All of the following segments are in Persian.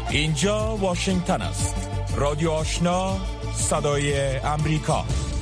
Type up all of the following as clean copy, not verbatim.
اینجا واشنگتن است. رادیو آشنا، صدای امریکا.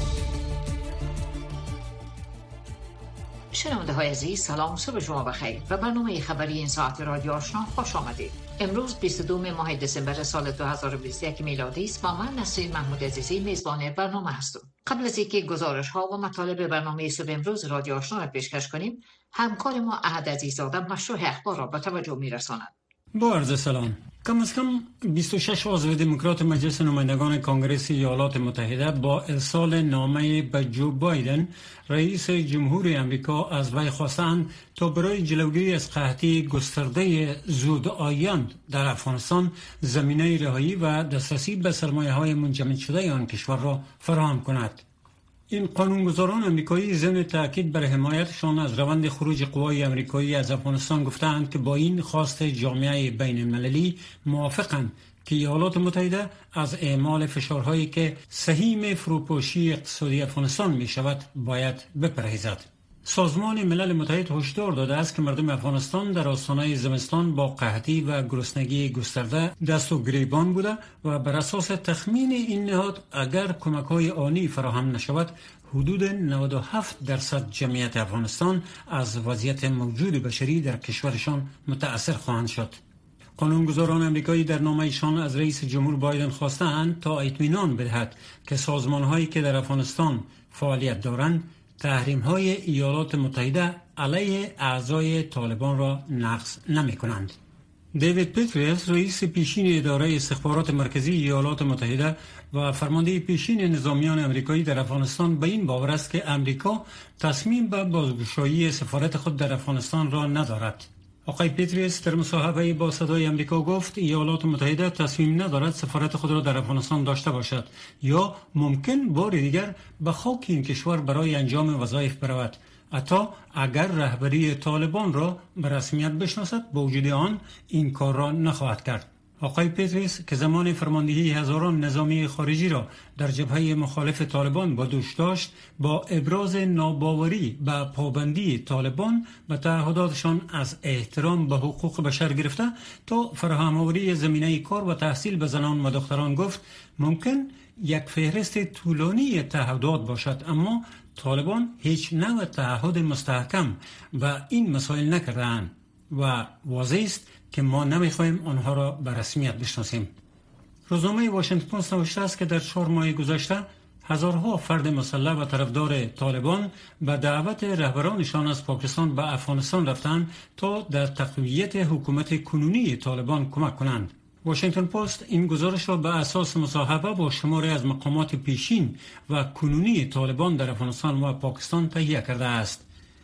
شنونده های عزیز، سلام، صبح شما بخیر و برنامه خبری این ساعت رادیو آشنا خوش آمدید. امروز 22 ماه دسامبر سال 2021 میلادی است و من نسرین محمود عزیزی میزبان برنامه هستم. قبل از اینکه گزارش ها و مطالب برنامه صبح امروز رادیو آشنا را پیشکش کنیم، همکار ما احد عزیزاده مشروع اخبار را به توجه میرساند. با عرض سلام. کم از کم 26 عضو دموکرات مجلس نمایندگان کنگره ایالات متحده با ارسال نامه به جو بایدن رئیس جمهور امریکا از وی خواستند تا برای جلوگیری از قحطی گسترده زود آیند در افغانستان زمینه رهایی و دسترسی به سرمایه‌های منجمد شده آن کشور را فراهم کند. این قانونگذاران امریکایی ضمن تاکید بر حمایتشان از روند خروج قوای امریکایی از افغانستان گفتند که با این خواست جامعه بین المللی موافقند که ایالات متحده از اعمال فشارهایی که سهیم فروپاشی اقتصادی افغانستان می شود باید بپرهیزد. سازمان ملل متحد هشدار داده است که مردم افغانستان در آستانه زمستان با قحطی و گرسنگی گسترده دست و گریبان بوده و بر اساس تخمین این نهاد اگر کمک‌های آنی فراهم نشود حدود 97% جمعیت افغانستان از وضعیت موجود بشری در کشورشان متأثر خواهند شد. قانونگذاران امریکایی در نامه‌شان از رئیس جمهور بایدن خواستند تا اطمینان بدهد که سازمان‌هایی که در افغانستان فعالیت دارند تحریم‌های ایالات متحده علیه اعضای طالبان را نقض نمی‌کنند. دیوید پتریس رئیس پیشین اداره استخبارات مرکزی ایالات متحده و فرمانده پیشین نظامیان امریکایی در افغانستان به این باور است که امریکا تصمیم به بازگشایی سفارت خود در افغانستان را ندارد. آقای پتریس در مصاحبه با صدای امریکا گفت ایالات متحده تصمیم ندارد سفارت خود را در افغانستان داشته باشد یا ممکن بار دیگر به خاک این کشور برای انجام وظایف برود، حتی اگر رهبری طالبان را به رسمیت بشناسد با وجود آن این کار را نخواهد کرد. آقای پتریس که زمان فرماندهی هزاران نظامی خارجی را در جبهه مخالف طالبان با دوش داشت، با ابراز ناباوری به پابندی طالبان به تعهداتشان از احترام به حقوق بشر گرفته تا فراهم‌آوری زمینه کار و تحصیل به زنان و دختران گفت ممکن یک فهرست طولانی تعهدات باشد، اما طالبان هیچ نوع تعهد مستحکم و این مسائل نکردند و واضح است که ما نمیخواهیم آنها را به رسمیت بشناسیم. روزنامه واشنگتن پست نوشته است که در 4 ماه گذشته هزارها فرد مسلح و طرفدار طالبان به دعوت رهبرانشان از پاکستان به افغانستان رفتند تا در تقویت حکومت کنونی طالبان کمک کنند. واشنگتن پست این گزارش را به اساس مصاحبه با شماری از مقامات پیشین و کنونی طالبان در افغانستان و پاکستان تهیه کرده است.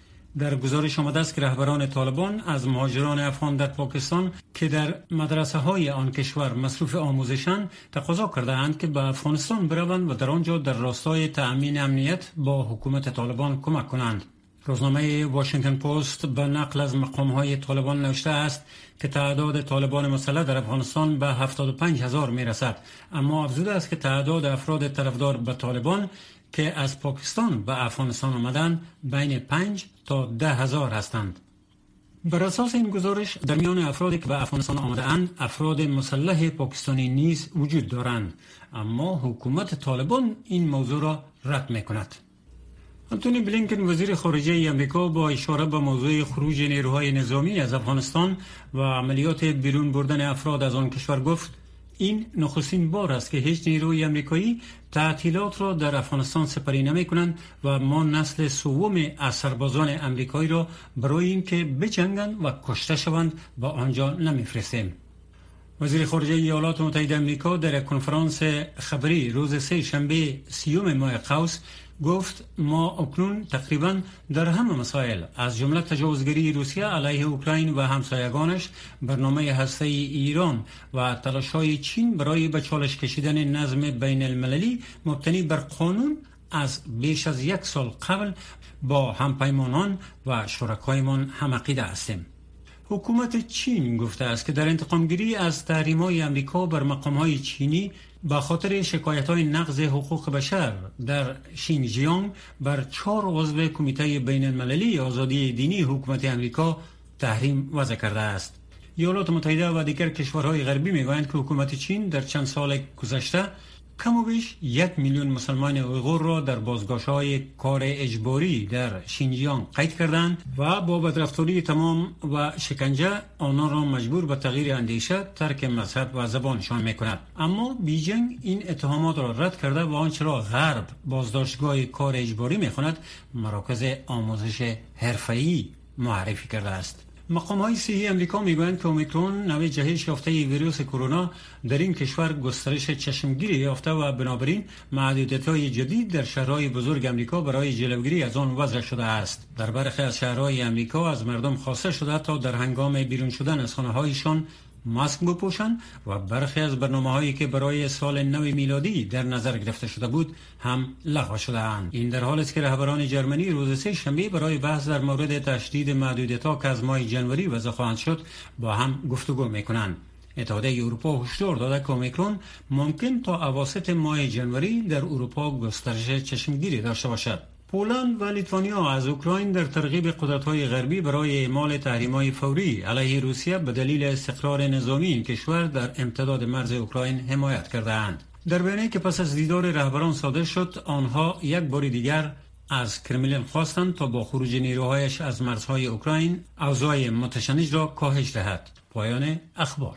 در گزارش آمده است که رهبران طالبان از مهاجران افغان در پاکستان که در مدرسه های آن کشور مصروف آموزشند تقاضا کرده اند که به افغانستان بروند و در آنجا در راستای تأمین امنیت با حکومت طالبان کمک کنند. روزنامه واشنگتن پست به نقل از مقام‌های طالبان نوشته است که تعداد طالبان مسلح در افغانستان به 75,000 میرسد، اما افزوده است که تعداد افراد طرفدار به طالبان که از پاکستان به افغانستان آمدند بین 5 تا 10,000 هستند. بر اساس این گزارش در میان افرادی که به افغانستان آمده اند افراد مسلح پاکستانی نیز وجود دارند، اما حکومت طالبان این موضوع را رد می‌کند. آنتونی بلینکن وزیر خارجه امریکا با اشاره به موضوع خروج نیروهای نظامی از افغانستان و عملیات بیرون بردن افراد از آن کشور گفت این نخستین بار است که هیچ نیروی امریکایی تعطیلات را در افغانستان سپری نمی کنند و ما نسل سوم از سربازان امریکایی را برای اینکه بجنگند و کشته شوند با آنجا نمیفرستیم. وزیر خارجه ایالات متحده امریکا در کنفرانس خبری روز سه شنبه 30 ماه قوس گفت ما اکنون تقریبا در همه مسائل از جمله تجاوزگری روسیه علیه اوکراین و همسایگانش، برنامه هسته‌ای ایران و تلاش‌های چین برای به چالش کشیدن نظم بین المللی مبتنی بر قانون از بیش از 1 سال قبل با همپیمانان و شرکایمان هم عقیده هستیم. حکومت چین گفته است که در انتقامگیری از تحریم‌های امریکا بر مقام‌های چینی به خاطر شکایت‌های نقض حقوق بشر در شینجیانگ بر 4 عضو کمیته بین المللی آزادی دینی حکومت امریکا تحریم وضع کرده است. ایالات متحده و دیگر کشورهای غربی میگویند که حکومت چین در چند سال گذشته کم و بیش 1 میلیون مسلمان اویغور را در بازگاشت‌های کار اجباری در شینجیانگ قید کردند و با بدرفتاری تمام و شکنجه آنان را مجبور به تغییر اندیشه، ترک مذهب و زبانشان میکند. اما بیجینگ این اتهامات را رد کرده و آنچه را غرب بازداشتگاه کار اجباری میخواند مراکز آموزش حرفه‌ای معرفی کرده است. مقام‌های صحی امریکا میگویند که اومیکرون نوع جهش یافته ویروس کرونا در این کشور گسترش چشمگیری یافته و بنابراین محدودیت‌های جدید در شهرهای بزرگ امریکا برای جلوگیری از آن وضع شده است. در برخی از شهرهای امریکا از مردم خواسته شده تا در هنگام بیرون شدن از خانه‌هایشان ماسک بپوشند و برخی از برنامه‌هایی که برای سال نو میلادی در نظر گرفته شده بود هم لغو شده‌اند. این در حالی است که رهبران جرمنی روز سه شنبه برای بحث در مورد تشدید محدودیت‌ها که از ماه ژانویه وضع خواهند شد با هم گفتگو می‌کنند. اتحادیه اروپا هشدار داده که اومیکرون ممکن تا اواسط ماه ژانویه در اروپا گسترش چشمگیری داشته باشد. پولند و لیتوانیا از اوکراین در ترغیب قدرت‌های غربی برای اعمال تحریم‌های فوری علیه روسیه به دلیل استقرار نظامی این کشور در امتداد مرز اوکراین حمایت کرده‌اند. در بیانیه‌ای که پس از دیدار رهبران صادر شد، آنها یک بار دیگر از کرملین خواستند تا با خروج نیروهایش از مرزهای اوکراین اوضاع متشنج را کاهش دهد. پایان اخبار.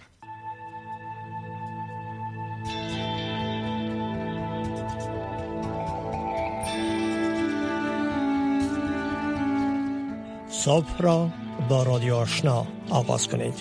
صبح را با رادیو آشنا آغاز کنید.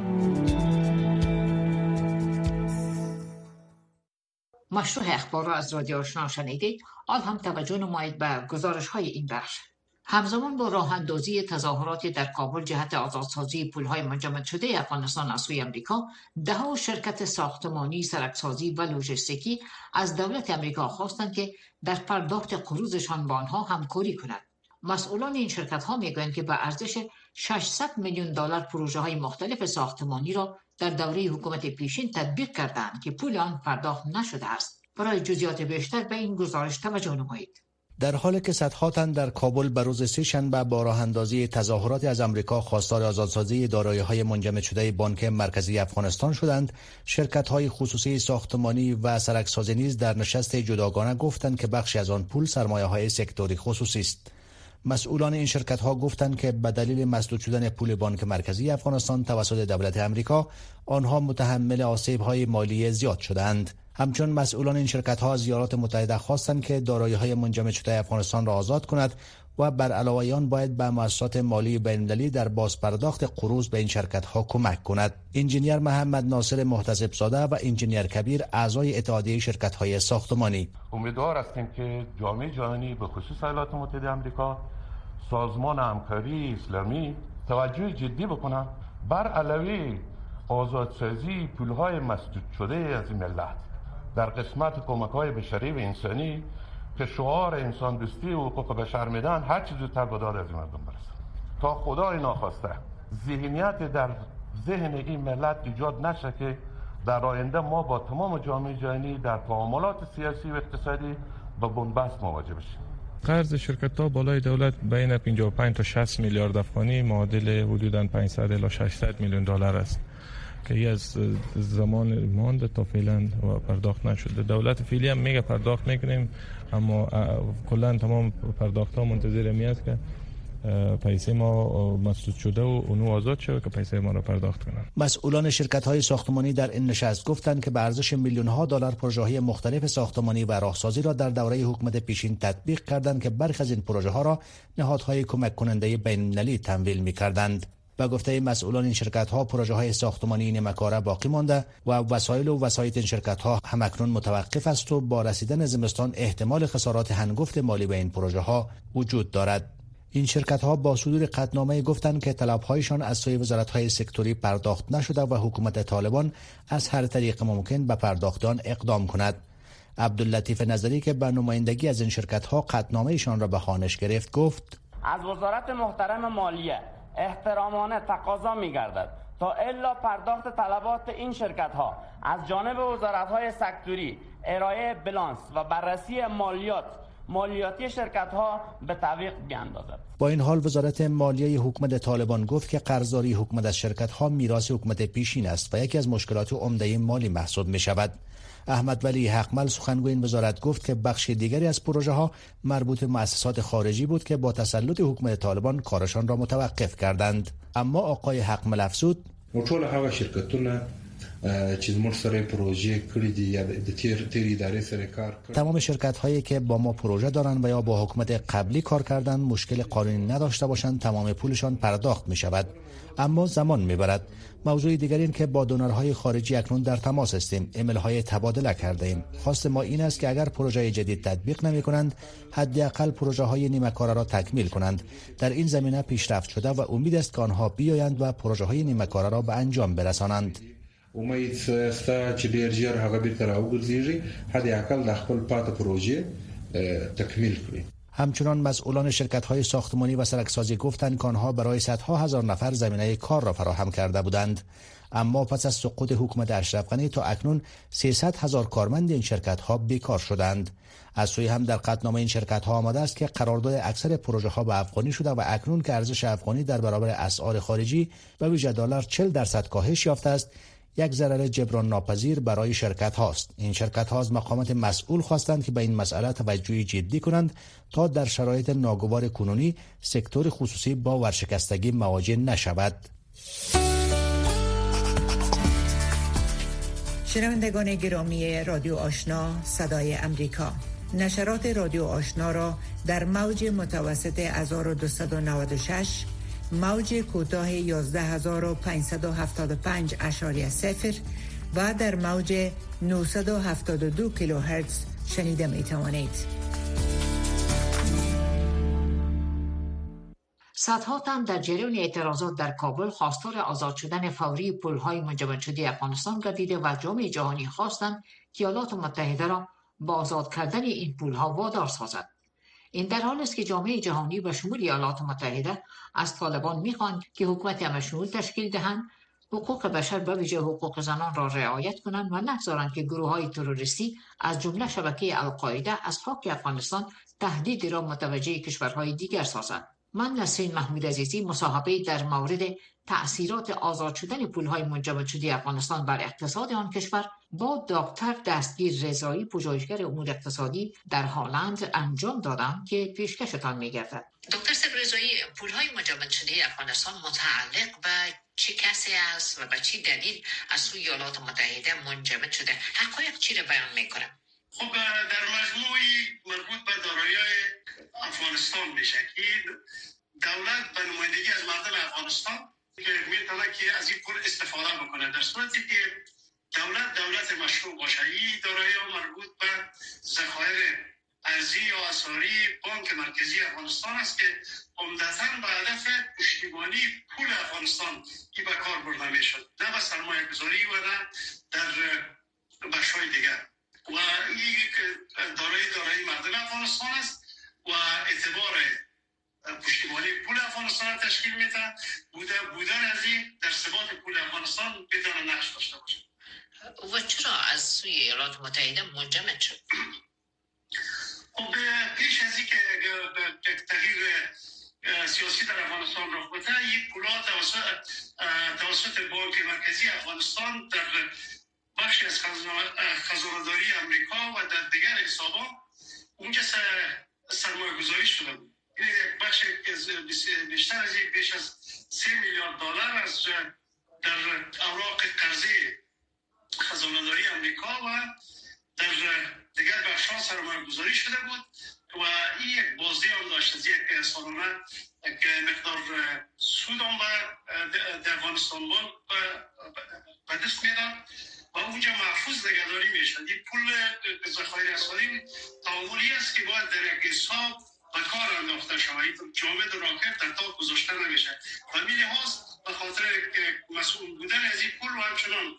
مشروع اخبار را از رادیو آشنا شنیدید. حال هم توجه نمایید به گزارش های این بخش. همزمان با راه اندازی تظاهراتی در کابل جهت آزادسازی پولهای منجمد شده افغانستان از سوی امریکا، دهها شرکت ساختمانی، سرکسازی و لوجستیکی از دولت امریکا خواستند که در پرداخت قروضشان با آنها همکاری کند. مسئولان این شرکت‌ها میگویند که به ارزش 600 میلیون دلار پروژه‌های مختلف ساختمانی را در دوره حکومت پیشین تطبیق کردند که پول آن پرداخت نشده است. برای جزئیات بیشتر به این گزارش توجه نمایید. در حالی که صدها تن در کابل به روز سه‌شنبه با راه اندازی تظاهرات از امریکا خواستار آزادسازی دارایی‌های منجمد شده بانک مرکزی افغانستان شدند، شرکت‌های خصوصی ساختمانی و سرکسازی نیز در نشست جداگانه گفتند که بخشی از آن پول سرمایه‌های سکتوری خصوصی است. مسئولان این شرکت‌ها گفتند که به دلیل مسدود شدن پول بانک مرکزی افغانستان توسط دولت امریکا، آنها متحمل آسیب‌های مالی زیاد شدند. همچون مسئولان این شرکت‌ها از ایالات متحده خواستند که دارایی‌های منجمد شده افغانستان را آزاد کند و بر علاوه آن باید به مؤسسات مالی بین‌المللی در بازپرداخت قروض به این شرکت‌ها کمک کند. انجینیر محمد ناصر محتسب زاده و انجینیر کبیر اعضای اتحادیه شرکت‌های ساختمانی: امیدوار هستیم که جامعه جهانی به خصوص ایالات متحده آمریکا، سازمان همکاری اسلامی توجه جدی بکنن بر علاوه آزادسازی پولهای مسدود شده از این ملت در قسمت کمک‌های بشری و انسانی که شعار انسان دوستی و حقوق بشر میدن، هر چیز زودتر به داد از این مردم برسن تا خدای ناخواسته ذهنیت در ذهن این ملت ایجاد نشه که در آینده ما با تمام جامعه جهانی در تعاملات سیاسی و اقتصادی با بنبست مواجه بشیم. قرض شرکت‌ها بالای دولت بین 55 تا 60 میلیارد افغانی معادل حدوداً 500 الی 600 میلیون دلار است که ای از زمان مانده تا فعلا پرداخت نشده. دولت فعلی هم میگه پرداخت میکنیم، اما کلا تمام پرداخت‌ها منتظر میاد که پیسه ما مسدود شده و اونو آزاد شده که پیسه ما را پرداخت کنند. مسئولان شرکت‌های ساختمانی در این نشست گفتند که به ارزش میلیون‌ها دلار پروژه‌های مختلف ساختمانی و راهسازی را در دوره حکومت پیشین تطبیق کردند که برخی از این پروژه‌ها را نهادهای کمک کننده بین‌المللی تمویل می‌کردند. با گفته مسئولان این شرکت‌ها پروژه‌های ساختمانی نیمه‌کاره باقی مانده و وسایل و وسایط این شرکت‌ها همکنون متوقف است و با رسیدن زمستان احتمال خسارات هنگفت مالی به این پروژه‌ها وجود دارد. این شرکت‌ها با صدور قطعنامه گفتند که طلب‌هایشان از سوی وزارت‌های سکتوری پرداخت نشده و حکومت طالبان از هر طریق ممکن به پرداخت آن اقدام کند. عبداللطیف نظری که به نمایندگی از این شرکت‌ها قطعنامه‌شان را به خوانش گرفت گفت: از وزارت محترم مالیه احترامانه تقاضا می‌گردد تا الا پرداخت طلبات این شرکت‌ها از جانب وزارت‌های سکتوری، ارائه بلانس و بررسی مالیات مالیاتی شرکت ها به تعویق بیاندازد. با این حال وزارت مالیه حکومت طالبان گفت که قرضداری حکومت از شرکت ها میراث حکومت پیشین است و یکی از مشکلات عمده مالی محسوب می شود. احمد ولی حقمل سخنگوی این وزارت گفت که بخش دیگری از پروژه ها مربوط به مؤسسات خارجی بود که با تسلط حکومت طالبان کارشان را متوقف کردند. اما آقای حقمل افزود ټول هغه شرکتونه چې زموږ سره پروژه کړې دي یا د تیر ادارې سره کار کړي، تمام شرکت هایی که با ما پروژه دارند و یا با حکومت قبلی کار کردند مشکل قانونی نداشته باشند تمام پولشان پرداخت می شود، اما زمان می برد. موضوع دیگر این که با دونرهای خارجی اکنون در تماس هستیم، ایمیل های تبادله کرده ایم. خواست ما این است که اگر پروژه جدید تطبیق نمی کنند حداقل پروژه های نیمه کاره را تکمیل کنند. در این زمینه پیشرفت شده و امید است که آنها بیایند و پروژه های نیمه کاره را به انجام برسانند. امید است چې ډیر ژر هغه بیرته راوګرځي، حداقل د خپل پاته پروژه تکمیل کړي. همچنان مسئولان شرکت‌های ساختمانی و سرکسازی گفتند که آنها برای صدها هزار نفر زمینه کار را فراهم کرده بودند، اما پس از سقوط حکومت اشرف غنی تا اکنون 300,000 کارمند این شرکت‌ها بیکار شدند. از سوی هم در قطعنامه این شرکت‌ها آمده است که قرارداد اکثر پروژه‌ها به افغانی شده و اکنون که ارزش افغانی در برابر اسعار خارجی به ویژه دلار 40% کاهش یافته است، یک ضرر جبران ناپذیر برای شرکت هاست. این شرکت ها از مقامات مسئول خواستند که به این مسئله توجه جدی کنند تا در شرایط ناگوار کنونی سکتور خصوصی با ورشکستگی مواجه نشود. شنوندگان گرامی رادیو آشنا صدای امریکا، نشرات رادیو آشنا را در موج متوسط 1296 موج کوتاه 11575.0 و در موج 972 کیلوهرتز شنیده می توانید. صدها تن در جریان اعتراضات در کابل خواستار آزاد شدن فوری پولهای منجمد شده افغانستان گردیده و جامعه جهانی خواستند که ایالات متحده را با آزاد کردن این پولها وادار سازد. این در حالی است که جامعه جهانی به شمول ایالات متحده از طالبان می‌خواهند که حکومت مشمول تشکیل دهند، حقوق بشر به ویژه حقوق زنان را رعایت کنند و نگذارند که گروه‌های تروریستی از جمله شبکه القاعده از خاک افغانستان تهدیدی را متوجه کشورهای دیگر سازند. من نسرین محمود عزیزی مصاحبه در مورد تأثیرات آزاد شدن پولهای منجمد شده افغانستان بر اقتصاد آن کشور با دکتر دستگیر رضایی، پژوهشگر امور اقتصادی در هلند انجام دادم که پیشکشتان می‌گردد. دکتر رضایی، پولهای منجمد شده افغانستان متعلق به چه کسی است و به چه دلیل از سوی ایالات متحده منجمد شده؟ حقایق چی را بیان می‌کنه؟ خب در مجموعی مربوط به دارایی‌های افغانستان میشه که دولت به نمایندگی از مردم افغانستان که میتونه که از این پول استفاده بکنه، در صورتی که دولت مشروع باشه. این دارایی‌ها مربوط به ذخایر ارزی یا اسعاری بانک مرکزی افغانستان است که عمدتاً به هدف پشتیبانی پول افغانستان ای به کار برده میشد، نه به سرمایه گذاری و نه در بخش‌های دیگر. و این دارایی مردم افغانستان است و اعتبار پشتیبانی پول افغانستان را تشکیل میده. بودن از این در ثبات پول افغانستان بدون نقش داشته باشه. و چرا از سوی ایالات متحده منجمد شد؟ خب پیش از این که تغییر سیاسی در افغانستان رخ بده، این پولها توسط بانک مرکزی افغانستان در بخشی از خزانه‌داری امریکا و در دیگر حسابات اونجا سرمایه گذاری شده بود. این یک بخش بیشتر از این بیش از 3 میلیارد دلار از در اوراق قرضی خزانه‌داری امریکا و در دیگر بخش‌ها سرمایه گذاری شده بود و این یک بازدهی هم داشت از یک سالانه که مقدار سود هم به افغانستان بانک به دست میداد و اونجا محفوظ نگهداری میشد. این پول ذخایر اسعاری تعاملی است که باید در یک حساب به کار انداخته شود، جامد و راکد در تاق گذاشته نمیشه. و می لحاظ به خاطر مسئول بودن از این پول و همچنان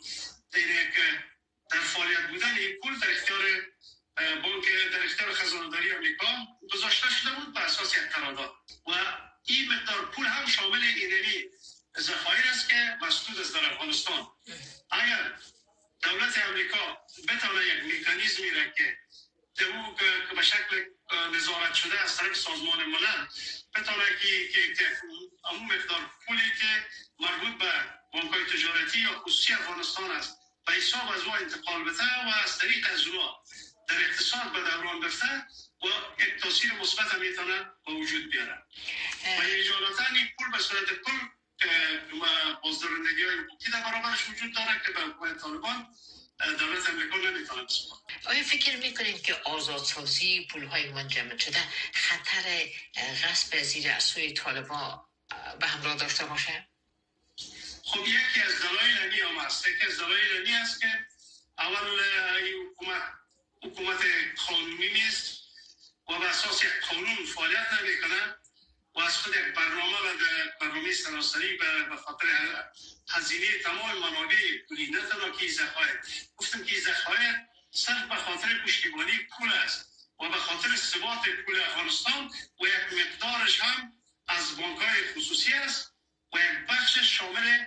در فعالیت بودن این پول در اختیار بانک در اختیار خزانه‌داری امریکا گذاشته شده بود به اساس یک قرارداد و این مقدار پول هم شامل اینمی ذخایر است که مسدود است در افغانستان. اگر دولت امریکا بتونه یک مکانیزمی را که دمو که به شکل نظارت شده از طرف سازمان ملل بتونه که اون مقدار پولی که مربوط به بانک‌های تجارتی یا خصوصی افغانستان است به حساب از او انتقال بده و از طریق از اونها در اقتصاد به دوران بفته و یک تاثیر مثبت هم میتونه به وجود بیاره و اجالتا این پول به صورت کل بازدارندگی های حقوقی در برابرش وجود داره که به حکومت طالبان دولت امریکا نمیتونه بسپاره. آیا فکر میکنید که آزادسازی پولهای منجمد شده خطر غصب زیر از سوی طالبان به همراه داشته باشه؟ خب یکی از دلایل اینی هم است. یکی از دلایل اینی است که اول این حکومت قانونی نیست و به اساس یک قانون فعالیت نمیکنه و از خود یک برنامه سراسری به خاطر هزینه تمام منابع پولی نه تنها که ذخایر گفتم که ذخایر صرف به خاطر پشتیبانی پول است و به خاطر ثبات پول افغانستان و یک مقدارش هم از بانک‌های خصوصی است و یک بخش شامل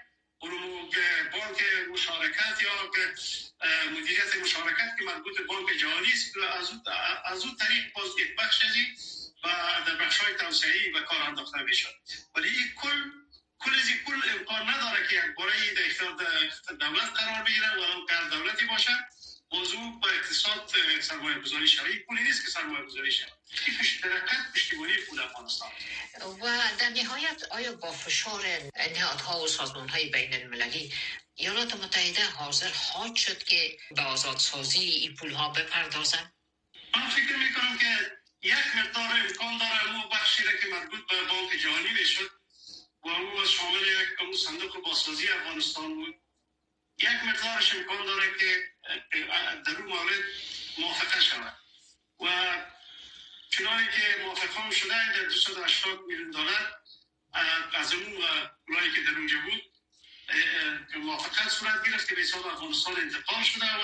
بانک مشارکت یا مدیریت مشارکت که مربوط به بانک جهانی است از اون طریق باز یک بخش ازی و در بخش‌های توسعه‌ای به کار انداخته میشه. ولی این کل امکان نداره که یک باره در اختیار دولت قرار بگیره ولو که دولتی باشه موضوع با اقتصاد سرمایه گذاری شود. این پولی نیست که سرمایه گذاری شود. این پشتیبانی پول افغانستان. و در نهایت آیا با فشار نهادها و سازمان‌های بین المللی ایالات متحده حاضر خواهد شد که به آزادسازی این پول‌ها بپردازند؟ من فکر میکنم که یک مقدار امکان داره اون بخشی که مربوط به بانک جهانی میشد و اون شامل یک صندوق بازسازی افغانستان بود، یک مقدارش امکان داره که در اون مورد موافقه شود و چنانی که موافقه هم شده در 280 میلیون دلار از اون پولایی که در اونجا بود موافقت صورت گرفت که به حساب افغانستان انتقال شده و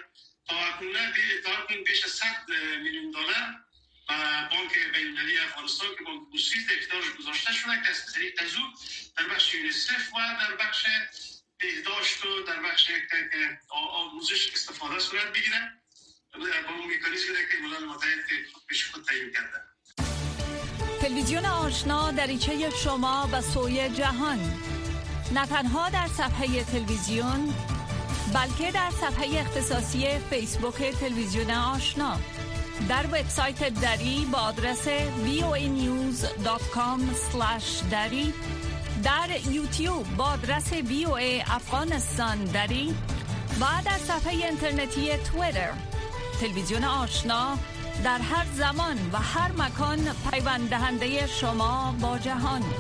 تا اکنون بیش از 100 میلیون دلار بانک بین‌المللی افغانستان که بانک خصوصی در اختیارش گذاشته شده که از طریق از او در بخش یونیسف و در بخش بهداشت و در بخش آموزش استفاده صورت بگیره با اون مکانیزمی که ملل متحد پیش خود تعیین کرده. تلویزیون آشنا دریچه شما به سوی جهان، نه تنها در صفحه تلویزیون بلکه در صفحه اختصاصی فیسبوک تلویزیون آشنا، در وبسایت دری با آدرس voanews.com/dari، در یوتیوب با آدرس VOA افغانستان دری و در صفحه اینترنتی توییتر. تلویزیون آشنا در هر زمان و هر مکان پیوند دهنده شما با جهان.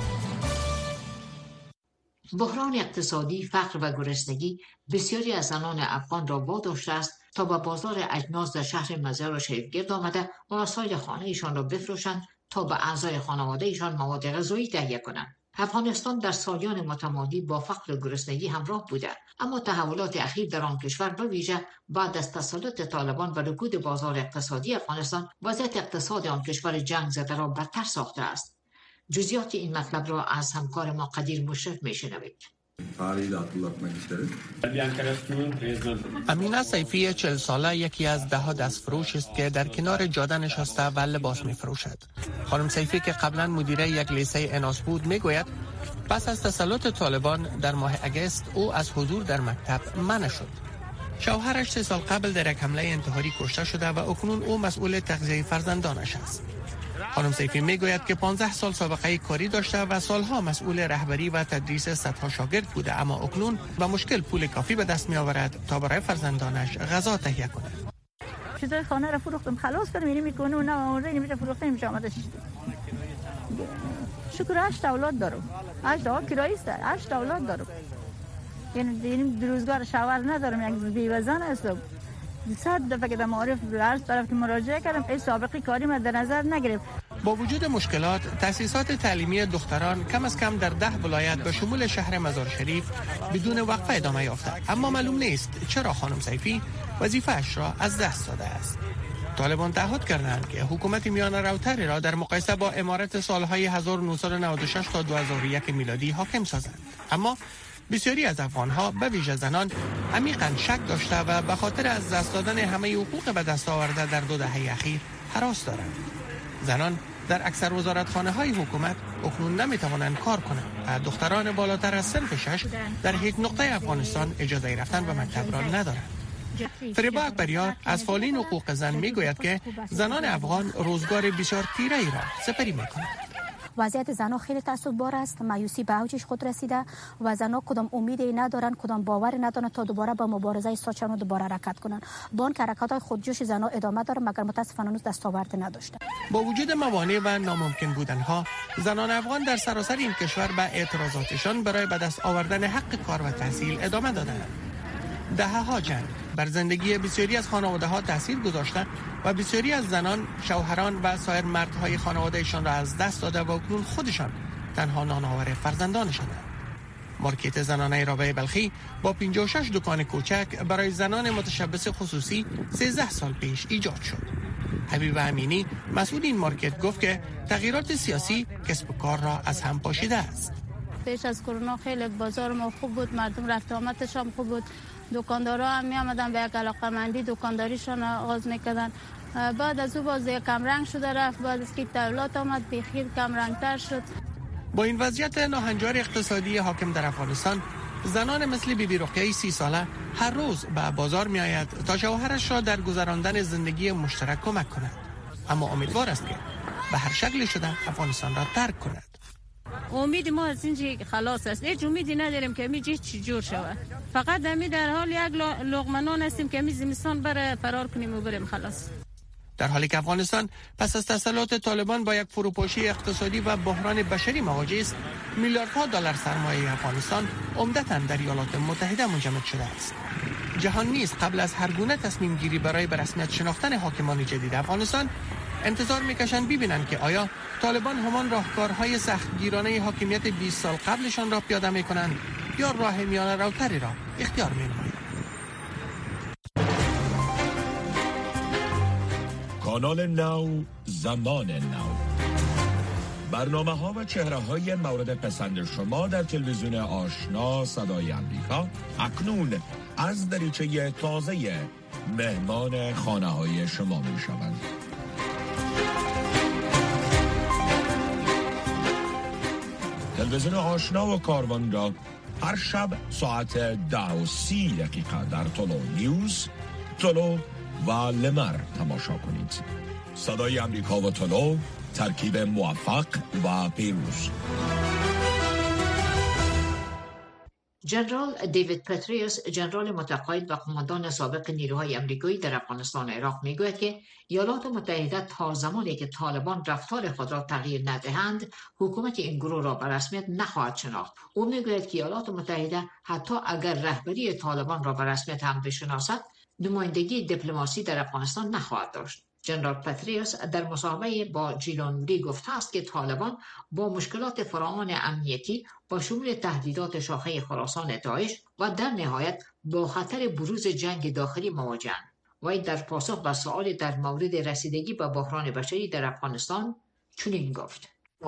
بحران اقتصادی، فقر و گرسنگی بسیاری از زنان افغان را واداشته است تا به بازار اجناس در شهر مزار و شریف گرد آمده و وسایل خانه ایشان را بفروشند تا به اعضای خانواده ایشان مواد غذایی تهیه کنند. افغانستان در سالیان متمادی با فقر و گرسنگی همراه بوده، اما تحولات اخیر در آن کشور به ویژه بعد از تسلط طالبان و رکود بازار اقتصادی افغانستان وضعیت اقتصاد آن کشور جنگ زده را بدتر ساخته است. جزئیات این مطلب را از همکار ما قدیر مشرف میشنوید. امینه سیفی 40 ساله یکی از 10 دستفروش است که در کنار جاده نشسته و لباس می فروشد. خانم سیفی که قبلا مدیره یک لیسه اناس بود می گوید پس از تسلط طالبان در ماه اگست او از حضور در مکتب منع شد. شوهرش 3 سال قبل در یک حمله انتحاری کشته شده و اکنون او مسئول تغذیه فرزندانش است. خانم سیفی میگوید که 15 سال سابقه کاری داشته و سالها مسئول رهبری و تدریس صدها شاگرد بوده، اما اکنون با مشکل پول کافی به دست می آورد تا برای فرزندانش غذا تهیه کند. چیزای خانه را فروختم خلاص کردم، یعنی میکنه و نه اونجا نمیشه فروخته نمیشه آمده شد. شکر 8 اولاد دارم. 8 تا کرایه است. 8 اولاد دارم. یعنی روزگار شوهر ندارم، یک بیوه زن هستم. 100 دفعه که در معارف هر طرف که مراجعه کردم این سابقه کاری من در نظر نگرفت. با وجود مشکلات، تأسیسات تعلیمی دختران کم از کم در 10 ولایت به شمول شهر مزار شریف بدون وقفه ادامه یافته، اما معلوم نیست چرا خانم سیفی وظیفه‌اش را از دست داده است. طالبان تعهد کردند که حکومت میانه روتری را در مقایسه با امارت سالهای 1996 تا 2001 میلادی حاکم سازند، اما بسیاری از افغان‌ها به ویژه زنان عمیقاً شک داشته و به خاطر از دست دادن همه حقوق به دست آورده در 2 دهه اخیر هراس دارند. زنان در اکثر وزارتخانه‌های حکومت اکنون نمی‌توانند کار کنند و دختران بالاتر از صنف 6 در هیچ نقطه افغانستان اجازه رفتن به مکتب را ندارند. فریبا اکبریار از فعالین حقوق زن میگوید که زنان افغان روزگار بسیار تیره‌ای را سپری می‌کنند. وضعیت زنها خیلی تأسف‌بار است، مایوسی به اوجش خود رسیده و زنها کدام امیدی ندارند، کدام باوری ندارند تا دوباره به مبارزه ساچن و دوباره حرکت کنند. با آن که حرکت‌های خودجوش زنها ادامه داره مگر متأسفانه هنوز دستاورد نداشته. با وجود موانع و ناممکن بودنها، زنان افغان در سراسر این کشور به اعتراضاتشان برای به دست آوردن حق کار و تحصیل ادامه دادند. دهه‌ها جنگ بر زندگی بسیاری از خانواده‌ها تاثیر گذاشته و بسیاری از زنان، شوهران و سایر مردهای خانوادهشان را از دست داده و اکنون خودشان تنها نانآور فرزندانشانند. مارکت زنانه رابعه بلخی با 56 دکان کوچک برای زنان متشبث خصوصی 13 سال پیش ایجاد شد. حبیب امینی مسئول این مارکت گفت که تغییرات سیاسی کسب و کار را از هم پاشیده است. پیش از کرونا خیلی بازار ما خوب بود، مردم رفت آمدش هم خوب بود، دکاندارا هم می آمدن به یک علاقه‌مندی دکانداریشان آغاز میکردن. بعد از او باز کم رنگ شده رفت، بعد از که دولت آمد بخیر کم رنگتر شد. با این وضعیت ناهنجار اقتصادی حاکم در افغانستان، زنان مثل بیبی رقیه 30 ساله هر روز به بازار می آید تا شوهرش را در گذراندن زندگی مشترک کمک کند، اما امیدوار است که به هر شکلی شده افغانستان را ترک کند. امید ما از اینجا خلاص است، هیچ امیدی نداریم که می چی جور شود. فقط همی در حال یک لقمه نان هستیم که می زمستان بره فرار کنیم و بریم خلاص. در حالی که افغانستان پس از تسلط طالبان با یک فروپاشی اقتصادی و بحران بشری مواجه است، میلیاردها دلار سرمایه افغانستان عمدتاً در ایالات متحده منجمد شده است. جهان نیز قبل از هر گونه تصمیم گیری برای به رسمیت شناختن حاکمان جدید افغانستان انتظار میکشند ببینند که آیا طالبان همان راهکارهای سختگیرانه حاکمیت 20 سال قبلشان را پیاده میکنند یا راه میانه روتری را اختیار می‌نمایند. کانال نو، زمان نو، برنامه ها و چهره های مورد پسند شما در تلویزیون آشنا صدای امریکا اکنون از دریچه تازه مهمان خانه های شما می شوند. تلویزیون آشنا و کاروان را هر شب ساعت 10:30 در طلوع نیوز، طلوع و لمر تماشا کنید. صدای امریکا و طلوع، ترکیب موفق و پیروز. جنرال دیوید پتریوس، جنرال متقاعد و قماندان سابق نیروهای آمریکایی در افغانستان و عراق میگوید که ایالات متحده تا زمانی که طالبان رفتار خود را تغییر ندهند، حکومت این گروه را به رسمیت نخواهد شناخت. او میگوید که ایالات متحده حتی اگر رهبری طالبان را به رسمیت هم بشناسد، نمایندگی دیپلماسی در افغانستان نخواهد داشت. جنرال پتریوس در مصاحبه با جیلانوری گفته است که طالبان با مشکلات فراوان امنیتی با شمول تهدیدات شاخه خراسان داعش و در نهایت با خطر بروز جنگ داخلی مواجه‌اند. وی در پاسخ به سؤال در مورد رسیدگی به بحران بشری در افغانستان چنین گفت: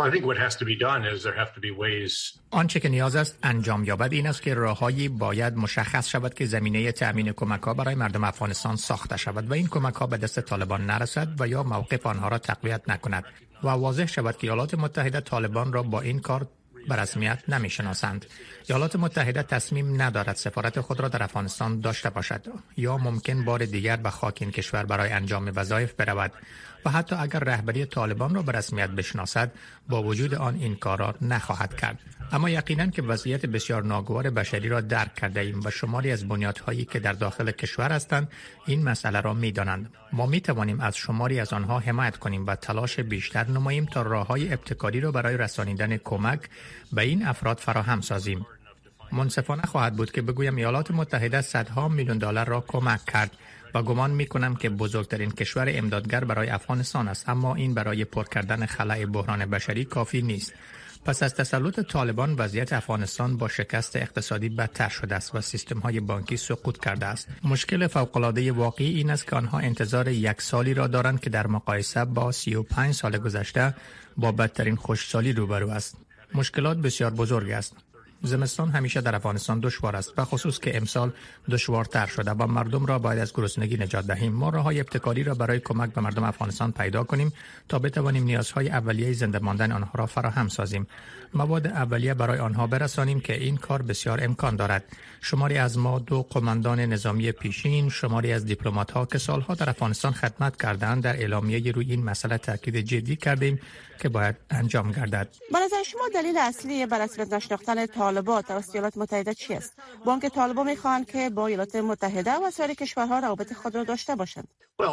آنچه که نیاز است انجام یابد این است که راههایی باید مشخص شود که زمینه تأمین کمک‌ها برای مردم افغانستان ساخته شود و این کمک‌ها به دست طالبان نرسد و یا موقف آنها را تقویت نکند و واضح شود که ایالات متحده طالبان را با این کار به رسمیت نمی‌شناسند. ایالات متحده تصمیم ندارد سفارت خود را در افغانستان داشته باشد یا ممکن بار دیگر به خاک این کشور برای انجام وظایف برود و حتی اگر رهبری طالبان را به رسمیت بشناسد با وجود آن این کار را نخواهد کرد. اما یقیناً که وضعیت بسیار ناگوار بشری را درک کرده ایم و شماری از بنیادهایی که در داخل کشور هستند این مسئله را می‌دانند. ما می‌توانیم از شماری از آنها حمایت کنیم و تلاش بیشتر نماییم تا راه‌های ابتکاری را برای رسانیدن کمک به این افراد فراهم سازیم. منصفانه خواهد بود که بگویم ایالات متحده صدها میلیون دلار را کمک کرد و گمان می‌کنم که بزرگترین کشور امدادگر برای افغانستان است، اما این برای پر کردن خلأ بحران بشری کافی نیست. پس از تسلط طالبان وضعیت افغانستان با شکست اقتصادی بدتر شده است و سیستم‌های بانکی سقوط کرده است. مشکل فوق‌العاده واقعی این است که آنها انتظار 1 سالی را دارند که در مقایسه با 35 سال گذشته با بدترین خشکسالی روبرو است. مشکلات بسیار بزرگ است. زمستان همیشه در افغانستان دشوار است و خصوص که امسال دشوارتر شده و مردم را باید از گرسنگی نجات دهیم. ما راه‌های ابتکاری را برای کمک به مردم افغانستان پیدا کنیم تا بتوانیم نیازهای اولیه زنده ماندن آنها را فراهم سازیم. مواد اولیه برای آنها برسانیم که این کار بسیار امکان دارد. شماری از ما 2 قماندان نظامی پیشین، شماری از دیپلمات‌ها که سالها در افغانستان خدمت کردند در اعلامیه روی این مسئله تاکید جدی کردیم که باید انجام گردد. به نظر شما دلیل اصلی بر رسمیت نشناختن طالبان توسط ایالات متحده چی است؟ بانک طالبان می‌خواهند که با ایالات متحده و سایر کشورها روابط خود را داشته باشند.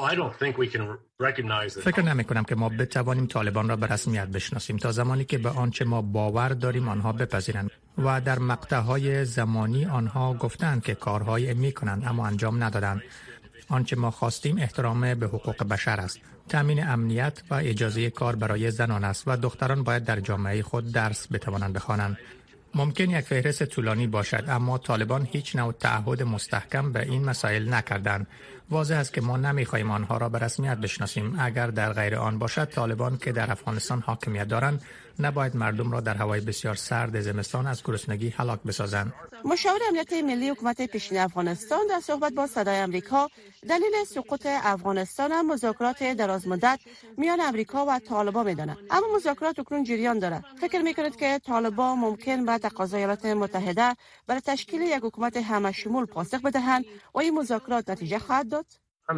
فکر نمی‌کنم که ما بتوانیم طالبان را به رسمیت بشناسیم تا زمانی که به آنچه ما باور داریم آنها بپذیرند و در مقطع‌های زمانی آنها گفتند که کارهایی می‌کنند اما انجام ندادند. آنچه ما خواستیم احترام به حقوق بشر است. تامین امنیت و اجازه کار برای زنان است و دختران باید در جامعه خود درس بتوانند بخوانند. ممکن یک فهرست طولانی باشد اما طالبان هیچ نوع تعهد مستحکم به این مسائل نکردند. واضح است که ما نمی‌خواهیم آنها را به رسمیت بشناسیم. اگر در غیر آن باشد طالبان که در افغانستان حاکمیت دارند نباید مردم را در هوای بسیار سرد زمستان از گرسنگی هلاک بسازند. مشاور امنیت ملی حکومت پیشین افغانستان در صحبت با صدای آمریکا دلیل سقوط افغانستان مذاکرات درازمدت میان آمریکا و طالبان میدانند. اما مذاکرات اکنون جریان دارد. فکر میکنید که طالبان ممکن به تقاضای ایالات متحده برای تشکیل یک حکومت همه‌شمول پاسخ بدهند و این مذاکرات نتیجه خواهد داد؟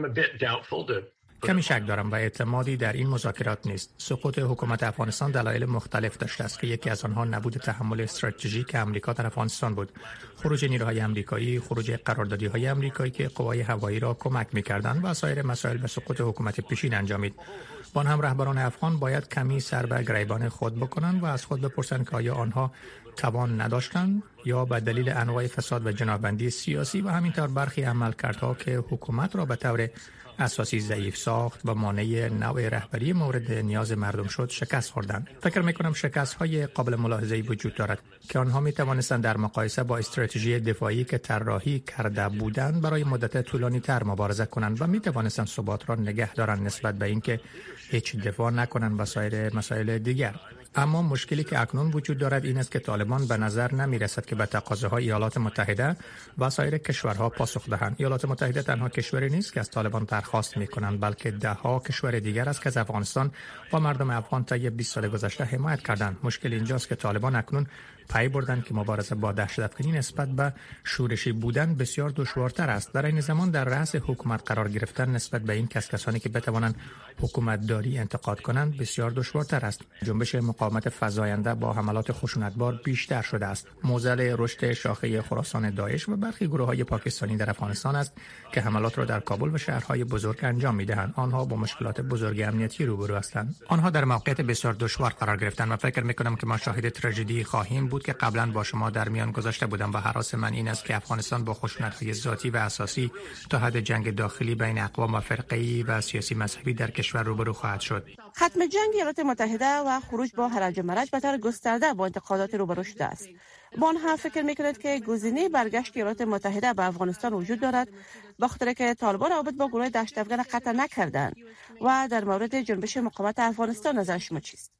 کمی شک دارم و اعتمادی در این مذاکرات نیست. سقوط حکومت افغانستان دلایل مختلف داشته است که یکی از آنها نبود تحمل استراتژیک آمریکا در افغانستان بود. خروج نیروهای آمریکایی، خروج قراردادی‌های آمریکایی که قوای هوایی را کمک می‌کردند و سایر مسائل به سقوط حکومت پیشین انجامید. با هم رهبران افغان باید کمی سر به گریبان خود بکنند و از خود بپرسند که آیا آنها توان نداشتند یا به دلیل انواع فساد و جنابندی سیاسی و همینطور برخی عملکردها که حکومت را به طور اساسی ضعیف ساخت و مانع نوع رهبری مورد نیاز مردم شد شکست خوردند. فکر می‌کنم شکست‌های قابل ملاحظه‌ای وجود دارد که آنها می‌توانستند در مقایسه با استراتژی دفاعی که طراحی کرده بودند برای مدت طولانی‌تر مبارزه کنند و می‌توانستند ثبات را نگه دارند نسبت به اینکه هیچ دفاع نکنند و سایر مسائل دیگر. اما مشکلی که اکنون وجود دارد این است که طالبان به نظر نمی رسد که به تقاضاهای ایالات متحده و سایر کشورها پاسخ دهند. ایالات متحده تنها کشوری نیست که از طالبان درخواست می کنند بلکه ده‌ها کشور دیگر است که از افغانستان و مردم افغان طی 20 سال گذشته حمایت کردند. مشکل اینجاست که طالبان اکنون پی بردند که مبارزه با دهشت‌افکنی نسبت به شورشی بودن بسیار دشوارتر است. در این زمان در رأس حکومت قرار گرفتن نسبت به این کسانی که بتوانند حکومت داری انتقاد کنند بسیار دشوارتر است. جنبش مقاومت فزاینده با حملات خشونتبار بیشتر شده است. معضل رشد شاخه خراسان داعش و برخی گروه‌های پاکستانی در افغانستان است که حملات را در کابل و شهرهای بزرگ انجام می‌دهند. آنها با مشکلات بزرگ امنیتی روبرو هستند. آنها در موقعیت بسیار دشوار قرار گرفتند و فکر می‌کنم که ما شاهد تراژدی خواهیم بود که قبلا با شما در میان گذاشته بودم و هراس من این است که افغانستان با خشونت‌های ذاتی و اساسی تا حد جنگ داخلی بین اقوام و فرقه‌ای و سیاسی مذهبی در کشور روبرو خواهد شد. ختم جنگ ایالات متحده و خروج با هرج و مرج به طور گسترده با انتقادات روبرو شده است. با آنها فکر می‌کنید که گزینه برگشت ایالات متحده به افغانستان وجود دارد به خاطر که طالبان روابط با گروه دهشت‌افکن قطع نکردند و در مورد جنبش مقاومت افغانستان نظر شما چیست؟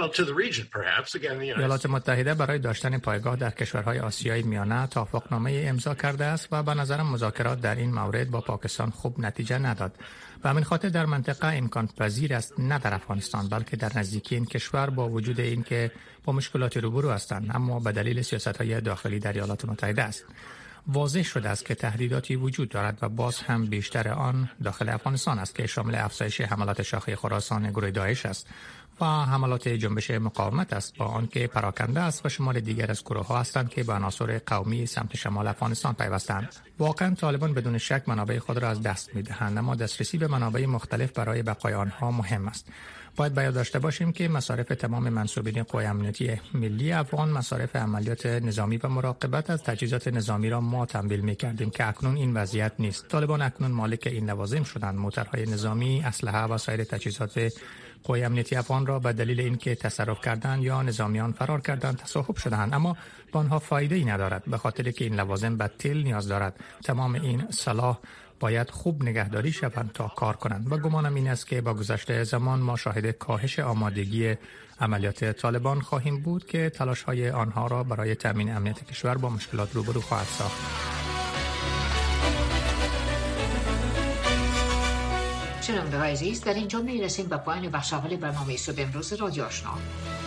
ایالات متحده برای داشتن پایگاه در کشورهای آسیای میانه توافقنامه امضا کرده است و به نظرم مذاکرات در این مورد با پاکستان خوب نتیجه نداد. و همین خاطر در منطقه امکان پذیر است نه در افغانستان بلکه در نزدیکی این کشور با وجود اینکه با مشکلات روبرو هستند اما به دلیل سیاست‌های داخلی در ایالات متحده است. واضح شده است که تهدیداتی وجود دارد و باز هم بیشتر آن داخل افغانستان است که شامل افزایش حملات شاخه خراسان گروه داعش است و حملات جنبش مقاومت است با آنکه پراکنده است و شمار دیگر از گروه‌ها هستند که به عناصر قومی سمت شمال افغانستان پیوستند. واقعا طالبان بدون شک منابع خود را از دست می‌دهند اما دسترسی به منابع مختلف برای بقای آنها مهم است. باید به یاد داشته باشیم که مصارف تمام منصوبین قوای امنیتی ملی افغان مصارف عملیات نظامی و مراقبت از تجهیزات نظامی را ما تمویل می‌کردیم که اکنون این وضعیت نیست. طالبان اکنون مالک این لوازم شدند. موتورهای نظامی، اسلحه و سایر تجهیزات قوای امنیتی افغان را به دلیل اینکه تصرف کردند یا نظامیان فرار کردند تصاحب شدند اما با آنها فایده‌ای ندارد به خاطر که این لوازم به تل نیاز دارد. تمام این سلاح باید خوب نگهداری شوند تا کار کنند و گمانم این است که با گذشت زمان ما شاهد کاهش آمادگی عملیات طالبان خواهیم بود که تلاش‌های آنها را برای تامین امنیت کشور با مشکلات روبرو خواهد ساخت. شنونده‌های عزیز، در اینجا می‌رسیم به پایان بخش اول برنامه صبح امروز رادیو آشنا.